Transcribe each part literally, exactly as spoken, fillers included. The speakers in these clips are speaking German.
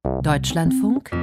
Deutschlandfunk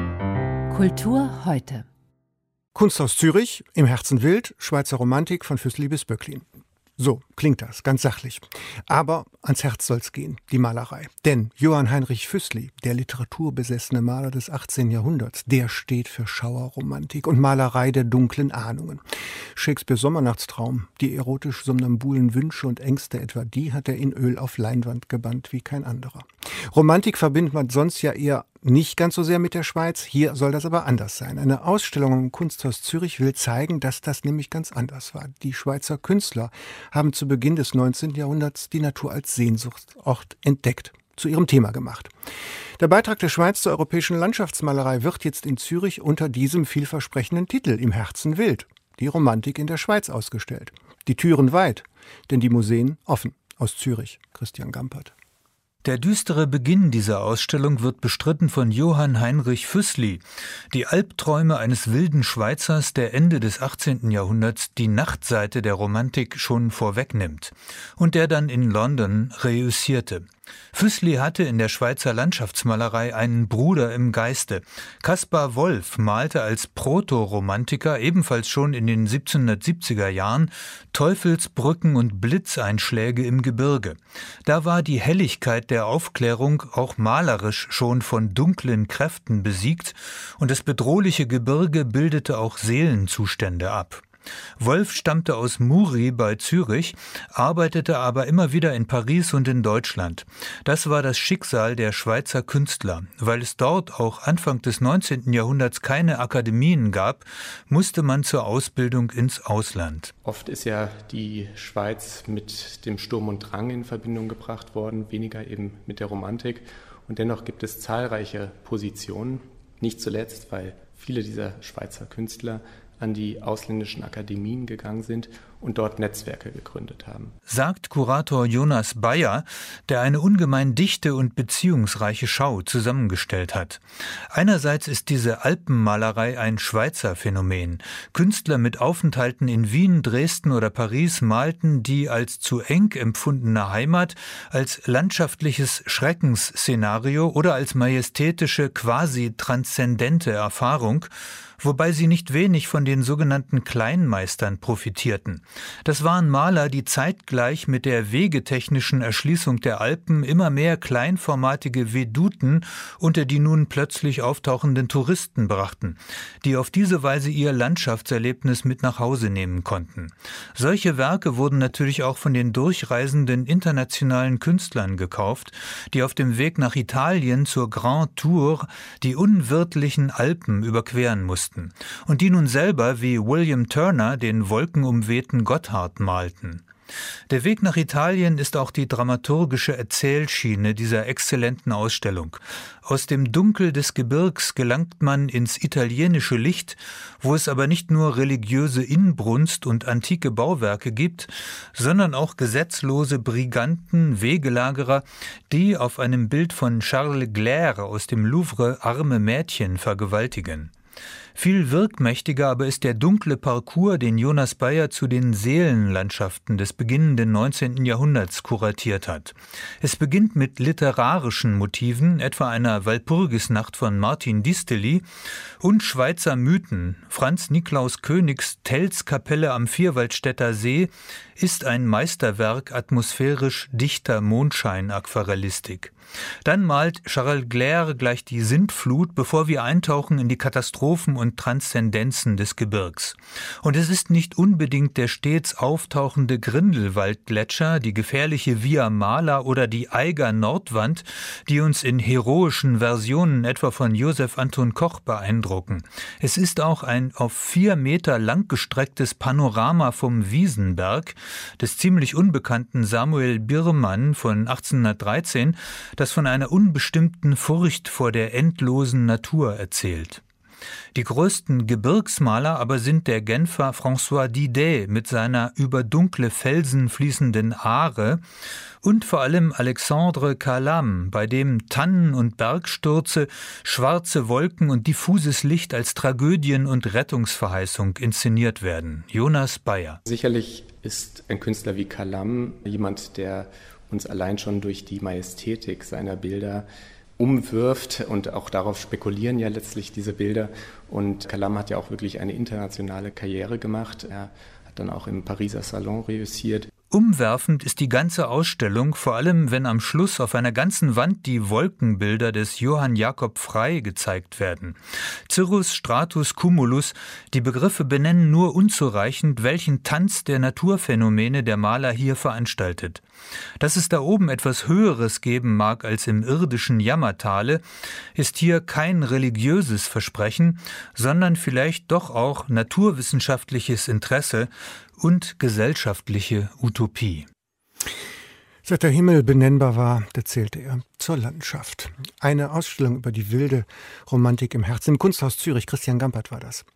Kultur heute. Kunsthaus Zürich, im Herzen wild, Schweizer Romantik von Füssli bis Böcklin. So klingt das, ganz sachlich. Aber ans Herz soll's gehen, die Malerei. Denn Johann Heinrich Füssli, der literaturbesessene Maler des achtzehnten Jahrhunderts, der steht für Schauerromantik und Malerei der dunklen Ahnungen. Shakespeares Sommernachtstraum, die erotisch somnambulen Wünsche und Ängste etwa, die hat er in Öl auf Leinwand gebannt wie kein anderer. Romantik verbindet man sonst ja eher nicht ganz so sehr mit der Schweiz, hier soll das aber anders sein. Eine Ausstellung im Kunsthaus Zürich will zeigen, dass das nämlich ganz anders war. Die Schweizer Künstler haben zu Beginn des neunzehnten Jahrhunderts die Natur als Sehnsuchtsort entdeckt, zu ihrem Thema gemacht. Der Beitrag der Schweiz zur europäischen Landschaftsmalerei wird jetzt in Zürich unter diesem vielversprechenden Titel Im Herzen wild, die Romantik in der Schweiz ausgestellt. Die Türen weit, denn die Museen offen. Aus Zürich, Christian Gampert. Der düstere Beginn dieser Ausstellung wird bestritten von Johann Heinrich Füssli. Die Albträume eines wilden Schweizers, der Ende des achtzehnten Jahrhunderts die Nachtseite der Romantik schon vorwegnimmt und der dann in London reüssierte. Füssli hatte in der Schweizer Landschaftsmalerei einen Bruder im Geiste. Caspar Wolff malte als Proto-Romantiker ebenfalls schon in den siebzehnhundertsiebziger Jahren Teufelsbrücken und Blitzeinschläge im Gebirge. Da war die Helligkeit der Aufklärung auch malerisch schon von dunklen Kräften besiegt und das bedrohliche Gebirge bildete auch Seelenzustände ab. Wolff stammte aus Muri bei Zürich, arbeitete aber immer wieder in Paris und in Deutschland. Das war das Schicksal der Schweizer Künstler. Weil es dort auch Anfang des neunzehnten Jahrhunderts keine Akademien gab, musste man zur Ausbildung ins Ausland. Oft ist ja die Schweiz mit dem Sturm und Drang in Verbindung gebracht worden, weniger eben mit der Romantik. Und dennoch gibt es zahlreiche Positionen, nicht zuletzt, weil viele dieser Schweizer Künstler an die ausländischen Akademien gegangen sind und dort Netzwerke gegründet haben. Sagt Kurator Jonas Bayer, der eine ungemein dichte und beziehungsreiche Schau zusammengestellt hat. Einerseits ist diese Alpenmalerei ein Schweizer Phänomen. Künstler mit Aufenthalten in Wien, Dresden oder Paris malten die als zu eng empfundene Heimat, als landschaftliches Schreckensszenario oder als majestätische, quasi transzendente Erfahrung, wobei sie nicht wenig von den sogenannten Kleinmeistern profitierten. Das waren Maler, die zeitgleich mit der wegetechnischen Erschließung der Alpen immer mehr kleinformatige Veduten unter die nun plötzlich auftauchenden Touristen brachten, die auf diese Weise ihr Landschaftserlebnis mit nach Hause nehmen konnten. Solche Werke wurden natürlich auch von den durchreisenden internationalen Künstlern gekauft, die auf dem Weg nach Italien zur Grand Tour die unwirtlichen Alpen überqueren mussten und die nun selber wie William Turner den wolkenumwehten Gotthard malten. Der Weg nach Italien ist auch die dramaturgische Erzählschiene dieser exzellenten Ausstellung. Aus dem Dunkel des Gebirgs gelangt man ins italienische Licht, wo es aber nicht nur religiöse Inbrunst und antike Bauwerke gibt, sondern auch gesetzlose Briganten, Wegelagerer, die auf einem Bild von Charles Glaire aus dem Louvre arme Mädchen vergewaltigen. Viel wirkmächtiger aber ist der dunkle Parcours, den Jonas Bayer zu den Seelenlandschaften des beginnenden neunzehnten Jahrhunderts kuratiert hat. Es beginnt mit literarischen Motiven, etwa einer Walpurgisnacht von Martin Distely, und Schweizer Mythen. Franz Niklaus Königs Tells Kapelle am Vierwaldstätter See ist ein Meisterwerk atmosphärisch dichter Mondschein-Aquarellistik. Dann malt Charles Glaire gleich die Sintflut, bevor wir eintauchen in die Katastrophen und Transzendenzen des Gebirgs. Und es ist nicht unbedingt der stets auftauchende Grindelwaldgletscher, die gefährliche Via Mala oder die Eiger Nordwand, die uns in heroischen Versionen etwa von Josef Anton Koch beeindrucken. Es ist auch ein auf vier Meter lang gestrecktes Panorama vom Wiesenberg des ziemlich unbekannten Samuel Birmann von achtzehnhundertdreizehn, das von einer unbestimmten Furcht vor der endlosen Natur erzählt. Die größten Gebirgsmaler aber sind der Genfer François Didet mit seiner über dunkle Felsen fließenden Aare und vor allem Alexandre Calam, bei dem Tannen und Bergstürze, schwarze Wolken und diffuses Licht als Tragödien und Rettungsverheißung inszeniert werden. Jonas Bayer. Sicherlich ist ein Künstler wie Calam jemand, der uns allein schon durch die Majestätik seiner Bilder umwirft und auch darauf spekulieren ja letztlich diese Bilder. Und Kalam hat ja auch wirklich eine internationale Karriere gemacht. Er hat dann auch im Pariser Salon reüssiert. Umwerfend ist die ganze Ausstellung, vor allem wenn am Schluss auf einer ganzen Wand die Wolkenbilder des Johann Jakob Frey gezeigt werden. Cirrus, Stratus, Cumulus, die Begriffe benennen nur unzureichend, welchen Tanz der Naturphänomene der Maler hier veranstaltet. Dass es da oben etwas Höheres geben mag als im irdischen Jammertale, ist hier kein religiöses Versprechen, sondern vielleicht doch auch naturwissenschaftliches Interesse und gesellschaftliche Utopie. Seit der Himmel benennbar war, da zählte er zur Landschaft. Eine Ausstellung über die wilde Romantik im Herzen. Im Kunsthaus Zürich, Christian Gampert war das.